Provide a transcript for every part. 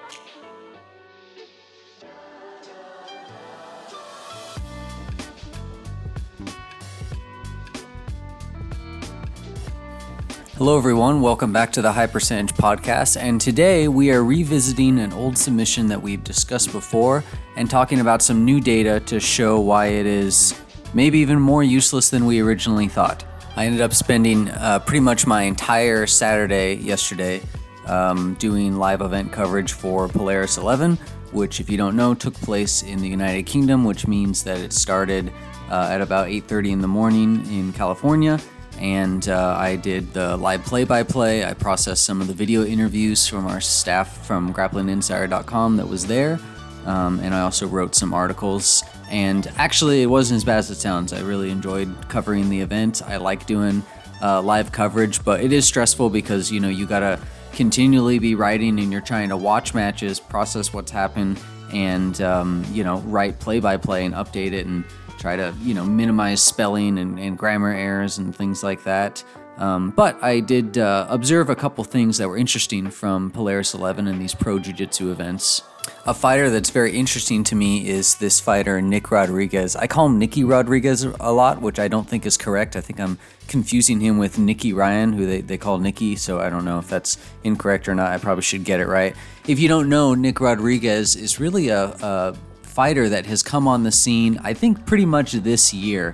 Hello everyone, welcome back to the High Percentage Podcast, and today we are revisiting an old submission that we've discussed before and talking about some new data to show why it is maybe even more useless than we originally thought. I ended up spending pretty much my entire Saturday yesterday doing live event coverage for Polaris 11, which, if you don't know, took place in the United Kingdom, which means that it started at about 8:30 in the morning in California. And I did the live play-by-play. I processed some of the video interviews from our staff from GrapplingInsider.com that was there. And I also wrote some articles. And actually, it wasn't as bad as it sounds. I really enjoyed covering the event. I like doing live coverage, but it is stressful because, you gotta continually be writing and you're trying to watch matches, process what's happened, and, write play-by-play and update it and try to, minimize spelling and grammar errors and things like that. But I did observe a couple things that were interesting from Polaris 11 and these pro jiu-jitsu events. A fighter that's very interesting to me is this fighter, Nick Rodriguez. I call him Nicky Rodriguez a lot, which I don't think is correct. I think I'm confusing him with Nicky Ryan, who they call Nicky, so I don't know if that's incorrect or not. I probably should get it right. If you don't know, Nick Rodriguez is really a fighter that has come on the scene, I think, pretty much this year.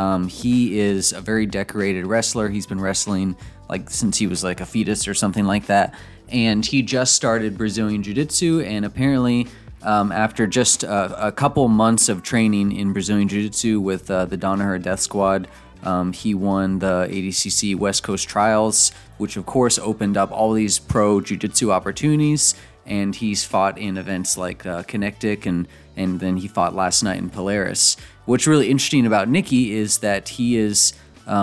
He is a very decorated wrestler. He's been wrestling since he was a fetus or something like that. And he just started Brazilian Jiu-Jitsu, and apparently after just a couple months of training in Brazilian Jiu-Jitsu with the Danaher Death Squad, he won the ADCC West Coast Trials, which of course opened up all these pro Jiu-Jitsu opportunities. And he's fought in events like Connecticut, and then he fought last night in Polaris. What's really interesting about Nicky is that he is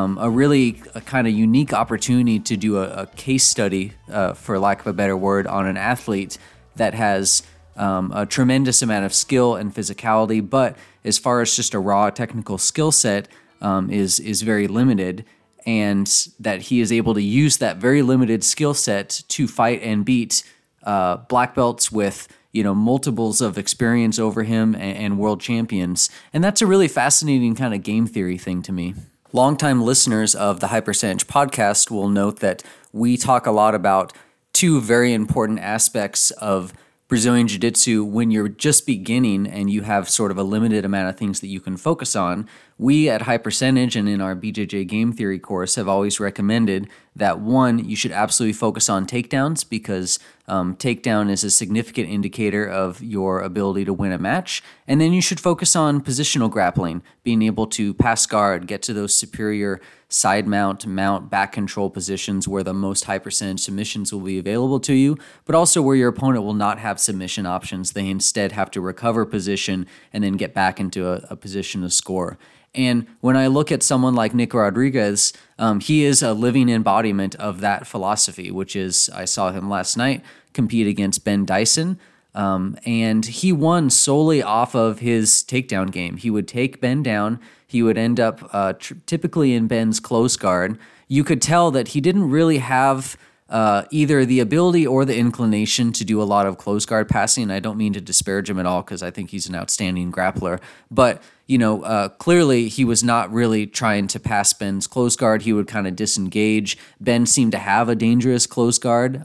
a kind of unique opportunity to do a case study, for lack of a better word, on an athlete that has a tremendous amount of skill and physicality, but as far as just a raw technical skill set, is very limited, and that he is able to use that very limited skill set to fight and beat black belts with multiples of experience over him and world champions. And that's a really fascinating kind of game theory thing to me. Longtime listeners of the High Percentage Podcast will note that we talk a lot about two very important aspects of Brazilian Jiu-Jitsu when you're just beginning and you have sort of a limited amount of things that you can focus on. We at High Percentage and in our BJJ Game Theory course have always recommended that, one, you should absolutely focus on takedowns, because takedown is a significant indicator of your ability to win a match. And then you should focus on positional grappling, being able to pass guard, get to those superior side mount, back control positions where the most high percentage submissions will be available to you, but also where your opponent will not have submission options. They instead have to recover position and then get back into a position to score. And when I look at someone like Nick Rodriguez, he is a living embodiment of that philosophy, which is, I saw him last night compete against Ben Dyson, and he won solely off of his takedown game. He would take Ben down. He would end up typically in Ben's close guard. You could tell that he didn't really have either the ability or the inclination to do a lot of close guard passing. I don't mean to disparage him at all, because I think he's an outstanding grappler. But, clearly he was not really trying to pass Ben's close guard. He would kind of disengage. Ben seemed to have a dangerous close guard.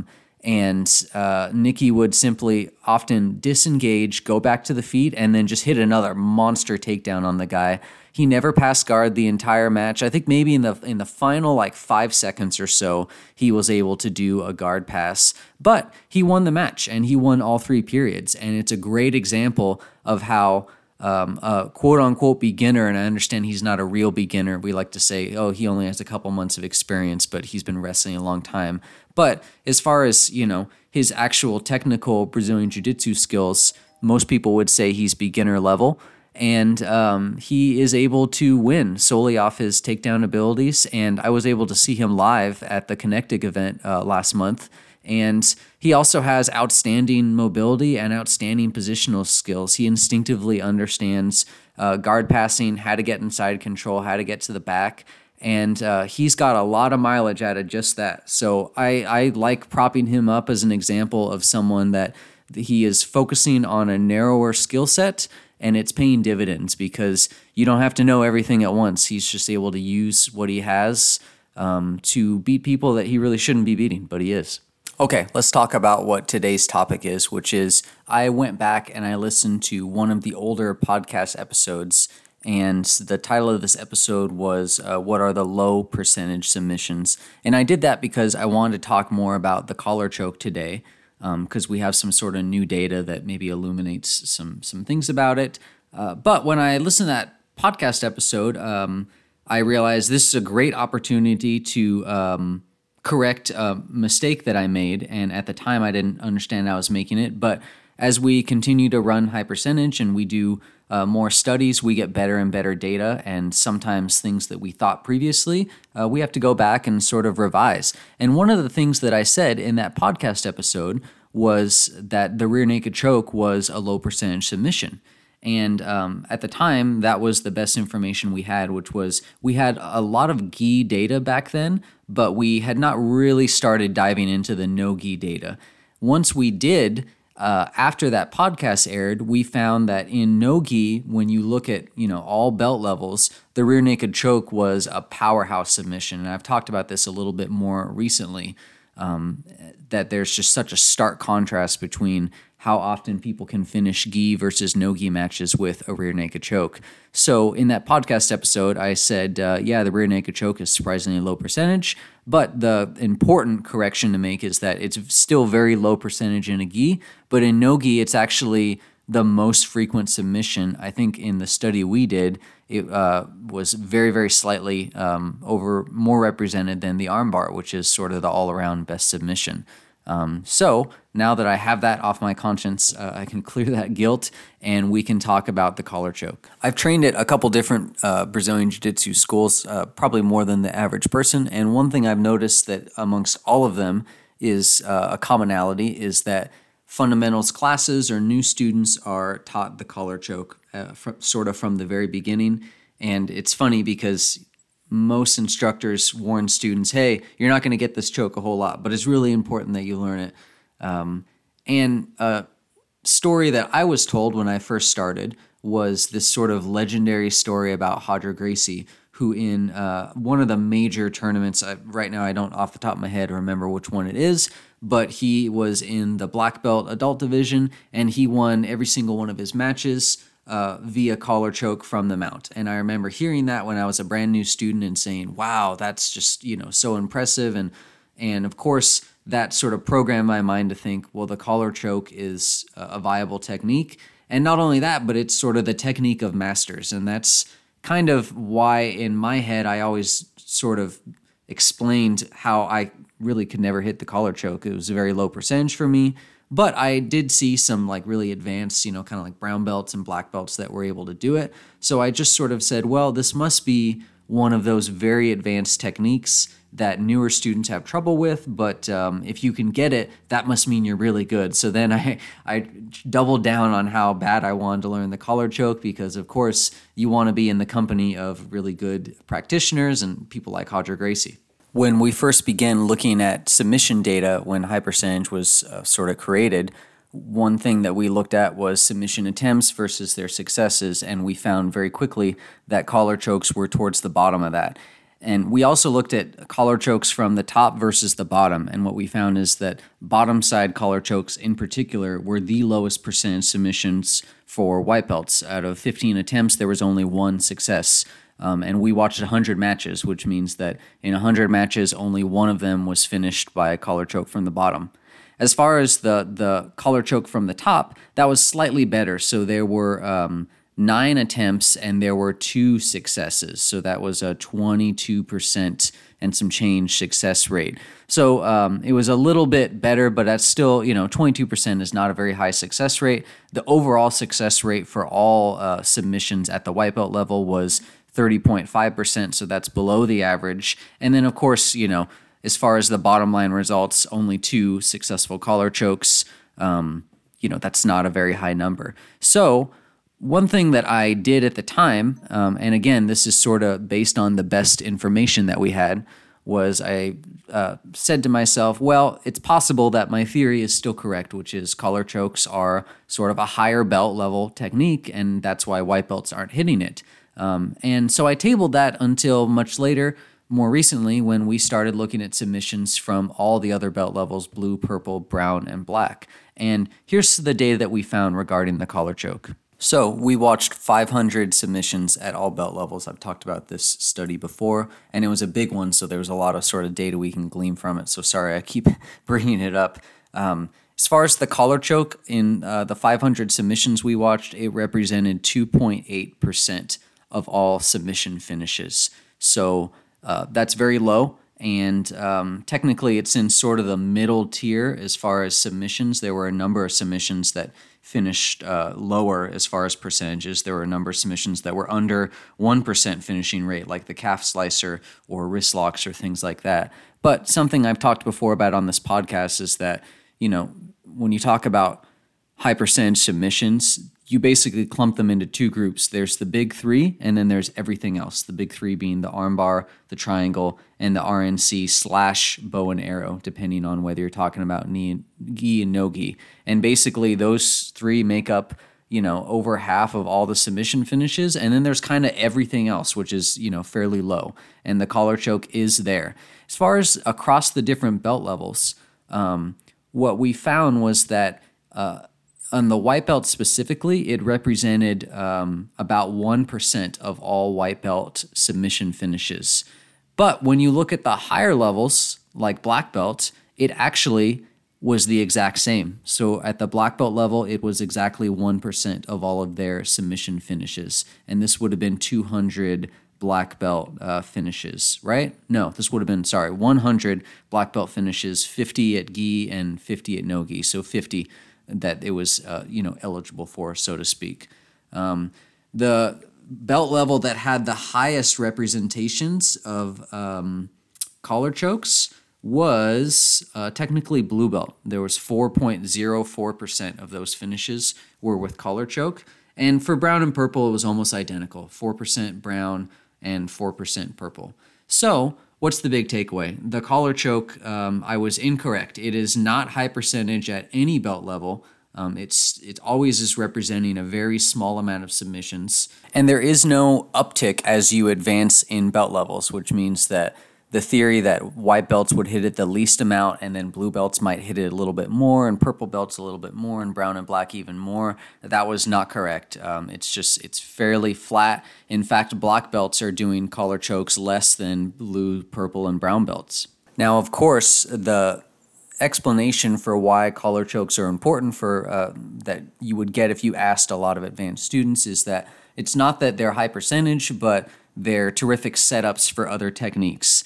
And Nicky would simply often disengage, go back to the feet, and then just hit another monster takedown on the guy. He never passed guard the entire match. I think maybe in the final 5 seconds or so, he was able to do a guard pass. But he won the match, and he won all 3 periods. And it's a great example of how a quote-unquote beginner, and I understand he's not a real beginner. We like to say, oh, he only has a couple months of experience, but he's been wrestling a long time. But as far as, his actual technical Brazilian Jiu-Jitsu skills, most people would say he's beginner level. And he is able to win solely off his takedown abilities. And I was able to see him live at the Connecticut event last month. And he also has outstanding mobility and outstanding positional skills. He instinctively understands guard passing, how to get inside control, how to get to the back. And he's got a lot of mileage out of just that. So I like propping him up as an example of someone that he is focusing on a narrower skill set, and it's paying dividends because you don't have to know everything at once. He's just able to use what he has to beat people that he really shouldn't be beating, but he is. Okay, let's talk about what today's topic is, which is I went back and I listened to one of the older podcast episodes, and the title of this episode was What Are the Low Percentage Submissions? And I did that because I wanted to talk more about the collar choke today, because we have some sort of new data that maybe illuminates some things about it. But when I listened to that podcast episode, I realized this is a great opportunity to correct a mistake that I made, and at the time I didn't understand I was making it, but as we continue to run high percentage and we do more studies, we get better and better data, and sometimes things that we thought previously, we have to go back and sort of revise. And one of the things that I said in that podcast episode was that the rear naked choke was a low percentage submission. And at the time, that was the best information we had, which was we had a lot of gi data back then, but we had not really started diving into the no-gi data. Once we did, after that podcast aired, we found that in no-gi, when you look at all belt levels, the rear naked choke was a powerhouse submission. And I've talked about this a little bit more recently, that there's just such a stark contrast between how often people can finish gi versus no-gi matches with a rear naked choke. So in that podcast episode, I said, the rear naked choke is surprisingly low percentage, but the important correction to make is that it's still very low percentage in a gi, but in no-gi, it's actually the most frequent submission. I think in the study we did, it was very, very slightly more represented than the armbar, which is sort of the all-around best submission. So now that I have that off my conscience, I can clear that guilt and we can talk about the collar choke. I've trained at a couple different Brazilian Jiu-Jitsu schools, probably more than the average person. And one thing I've noticed that amongst all of them is a commonality is that fundamentals classes or new students are taught the collar choke from the very beginning. And it's funny because most instructors warn students, hey, you're not going to get this choke a whole lot, but it's really important that you learn it. And a story that I was told when I first started was this sort of legendary story about Roger Gracie, who in one of the major tournaments, right now I don't off the top of my head remember which one it is, but he was in the black belt adult division and he won every single one of his matches via collar choke from the mount. And I remember hearing that when I was a brand new student and saying, wow, that's just, so impressive. And of course, that sort of programmed my mind to think, well, the collar choke is a viable technique. And not only that, but it's sort of the technique of masters. And that's kind of why in my head, I always sort of explained how I really could never hit the collar choke. It was a very low percentage for me. But I did see some really advanced, kind of like brown belts and black belts that were able to do it. So I just sort of said, well, this must be one of those very advanced techniques that newer students have trouble with. But if you can get it, that must mean you're really good. So then I doubled down on how bad I wanted to learn the collar choke because, of course, you want to be in the company of really good practitioners and people like Roger Gracie. When we first began looking at submission data when high percentage was sort of created, one thing that we looked at was submission attempts versus their successes, and we found very quickly that collar chokes were towards the bottom of that. And we also looked at collar chokes from the top versus the bottom, and what we found is that bottom side collar chokes in particular were the lowest percentage submissions for white belts. Out of 15 attempts, there was only one success. And we watched 100 matches, which means that in 100 matches, only one of them was finished by a collar choke from the bottom. As far as the collar choke from the top, that was slightly better. So there were 9 attempts and there were 2 successes. So that was a 22% and some change success rate. So it was a little bit better, but that's still, 22% is not a very high success rate. The overall success rate for all submissions at the white belt level was 30.5%, so that's below the average. And then, of course, as far as the bottom line results, only 2 successful collar chokes. That's not a very high number. So one thing that I did at the time, and again, this is sort of based on the best information that we had, was I said to myself, well, it's possible that my theory is still correct, which is collar chokes are sort of a higher belt level technique, and that's why white belts aren't hitting it. And so I tabled that until much later, more recently, when we started looking at submissions from all the other belt levels, blue, purple, brown, and black. And here's the data that we found regarding the collar choke. So we watched 500 submissions at all belt levels. I've talked about this study before, and it was a big one, so there was a lot of sort of data we can glean from it. So sorry, I keep bringing it up. As far as the collar choke, in the 500 submissions we watched, it represented 2.8% of all submission finishes. So that's very low, and technically it's in sort of the middle tier as far as submissions. There were a number of submissions that finished lower as far as percentages. There were a number of submissions that were under 1% finishing rate, like the calf slicer or wrist locks or things like that. But something I've talked before about on this podcast is that, when you talk about high percentage submissions, you basically clump them into two groups. There's the big three, and then there's everything else. The big three being the armbar, the triangle, and the RNC / bow and arrow, depending on whether you're talking about gi and no gi. And basically those three make up, over half of all the submission finishes. And then there's kind of everything else, which is, fairly low. And the collar choke is there. As far as across the different belt levels, what we found was that on the white belt specifically, it represented about 1% of all white belt submission finishes. But when you look at the higher levels, like black belt, it actually was the exact same. So at the black belt level, it was exactly 1% of all of their submission finishes. And this would have been 200 black belt finishes, right? No, this would have been, 100 black belt finishes, 50 at gi and 50 at no gi. So 50 that it was, eligible for, so to speak. The belt level that had the highest representations of collar chokes was technically blue belt. There was 4.04% of those finishes were with collar choke. And for brown and purple, it was almost identical, 4% brown and 4% purple. So what's the big takeaway? The collar choke, I was incorrect. It is not high percentage at any belt level. It always is representing a very small amount of submissions. And there is no uptick as you advance in belt levels, which means that the theory that white belts would hit it the least amount and then blue belts might hit it a little bit more and purple belts a little bit more and brown and black even more, that was not correct. It's fairly flat. In fact, black belts are doing collar chokes less than blue, purple, and brown belts. Now, of course, the explanation for why collar chokes are important for that you would get if you asked a lot of advanced students is that it's not that they're high percentage, but they're terrific setups for other techniques.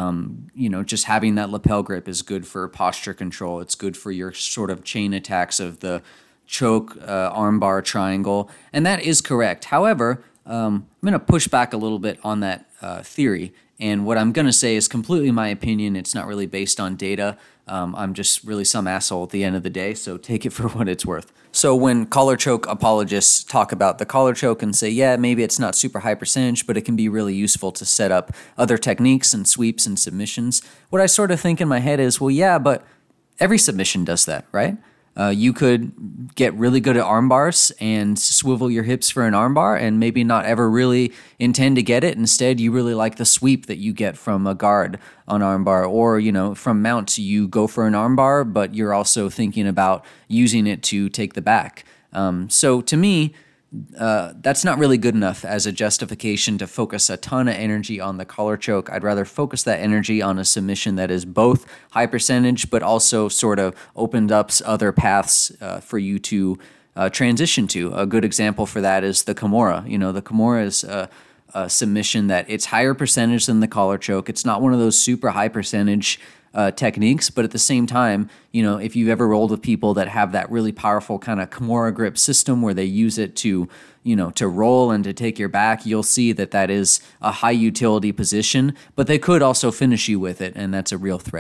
Just having that lapel grip is good for posture control. It's good for your sort of chain attacks of the choke, armbar, triangle, and that is correct. However, I'm going to push back a little bit on that theory, and what I'm going to say is completely my opinion. It's not really based on data. I'm just really some asshole at the end of the day, so take it for what it's worth. So when collar choke apologists talk about the collar choke and say, yeah, maybe it's not super high percentage, but it can be really useful to set up other techniques and sweeps and submissions, what I sort of think in my head is, well, yeah, but every submission does that, right? You could get really good at arm bars and swivel your hips for an arm bar and maybe not ever really intend to get it. Instead, you really like the sweep that you get from a guard on arm bar, or, from mounts, you go for an arm bar, but you're also thinking about using it to take the back. So to me, that's not really good enough as a justification to focus a ton of energy on the collar choke. I'd rather focus that energy on a submission that is both high percentage, but also sort of opened up other paths for you to transition to. A good example for that is the Kimura. The Kimura is a submission that it's higher percentage than the collar choke. It's not one of those super high percentage techniques, but at the same time, if you've ever rolled with people that have that really powerful kind of Kimura grip system where they use it to roll and to take your back, you'll see that is a high utility position, but they could also finish you with it, and that's a real threat.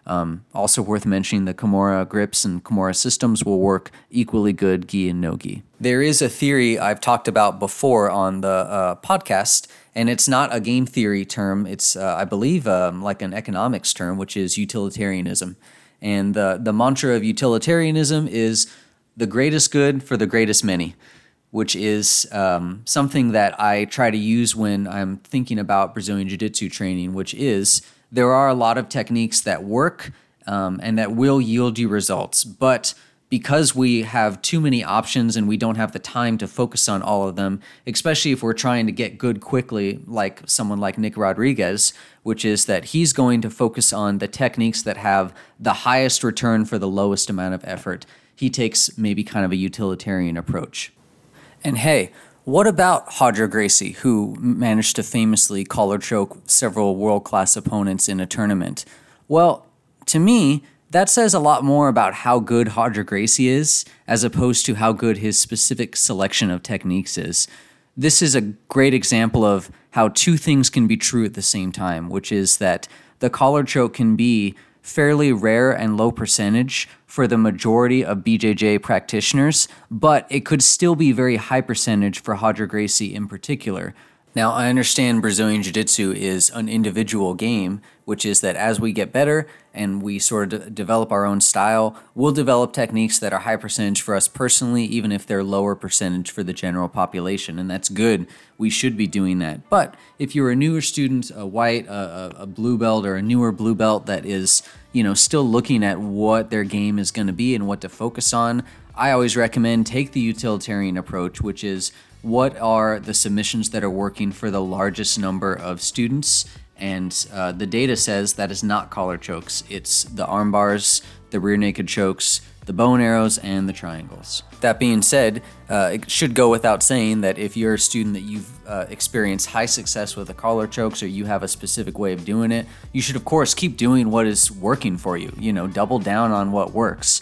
Also worth mentioning, the Kimura grips and Kimura systems will work equally good gi and no gi. There is a theory I've talked about before on the podcast, and it's not a game theory term. It's, I believe, like an economics term, which is utilitarianism. And the mantra of utilitarianism is the greatest good for the greatest many, which is something that I try to use when I'm thinking about Brazilian Jiu-Jitsu training, which is there are a lot of techniques that work and that will yield you results. But because we have too many options and we don't have the time to focus on all of them, especially if we're trying to get good quickly, like someone like Nick Rodriguez, which is that he's going to focus on the techniques that have the highest return for the lowest amount of effort. He takes maybe kind of a utilitarian approach. And hey, what about Roger Gracie, who managed to famously collar choke several world-class opponents in a tournament? Well, to me, that says a lot more about how good Roger Gracie is, as opposed to how good his specific selection of techniques is. This is a great example of how two things can be true at the same time, which is that the collar choke can be fairly rare and low percentage for the majority of BJJ practitioners, but it could still be very high percentage for Roger Gracie in particular. Now, I understand Brazilian Jiu-Jitsu is an individual game, which is that as we get better and we sort of develop our own style, we'll develop techniques that are high percentage for us personally, even if they're lower percentage for the general population, and that's good. We should be doing that. But if you're a newer student, a white, a blue belt, or a newer blue belt that is, still looking at what their game is going to be and what to focus on, I always recommend take the utilitarian approach, which is what are the submissions that are working for the largest number of students. And the data says that is not collar chokes. It's the arm bars, the rear naked chokes, the bow and arrows, and the triangles. That being said, it should go without saying that if you're a student that you've experienced high success with the collar chokes, or you have a specific way of doing it, you should, of course, keep doing what is working for you. Double down on what works.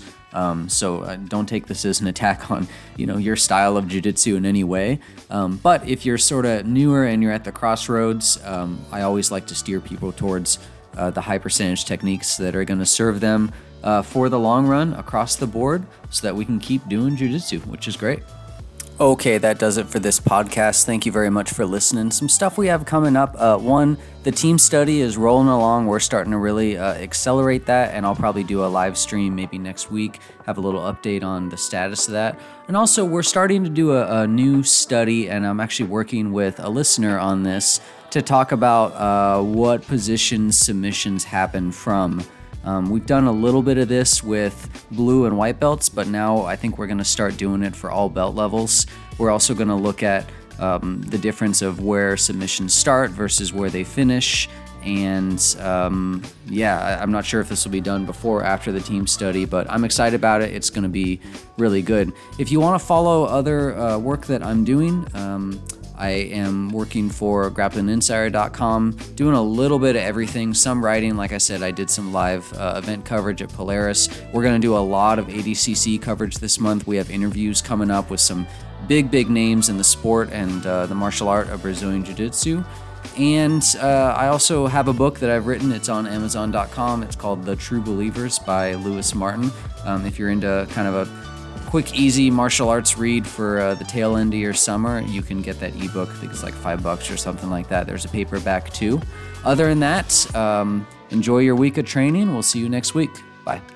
So don't take this as an attack on, your style of jiu-jitsu in any way. But if you're sort of newer and you're at the crossroads, I always like to steer people towards the high percentage techniques that are going to serve them for the long run across the board, so that we can keep doing jiu-jitsu, which is great. Okay, that does it for this podcast. Thank you very much for listening. Some stuff we have coming up. One, the team study is rolling along. We're starting to really accelerate that, and I'll probably do a live stream maybe next week, have a little update on the status of that. And also, we're starting to do a new study, and I'm actually working with a listener on this to talk about what positions submissions happen from. We've done a little bit of this with blue and white belts, but now I think we're going to start doing it for all belt levels. We're also going to look at the difference of where submissions start versus where they finish. And I'm not sure if this will be done before or after the team study, but I'm excited about it. It's going to be really good. If you want to follow other work that I'm doing, I am working for GrapplingInsider.com, doing a little bit of everything, some writing. Like I said, I did some live event coverage at Polaris. We're going to do a lot of ADCC coverage this month. We have interviews coming up with some big names in the sport and the martial art of Brazilian Jiu-Jitsu. And I also have a book that I've written. It's on Amazon.com. It's called The True Believers by Lewis Martin. If you're into kind of a quick, easy martial arts read for the tail end of your summer, you can get that ebook. I think it's like $5 or something like that. There's a paperback too. Other than that, enjoy your week of training. We'll see you next week. Bye.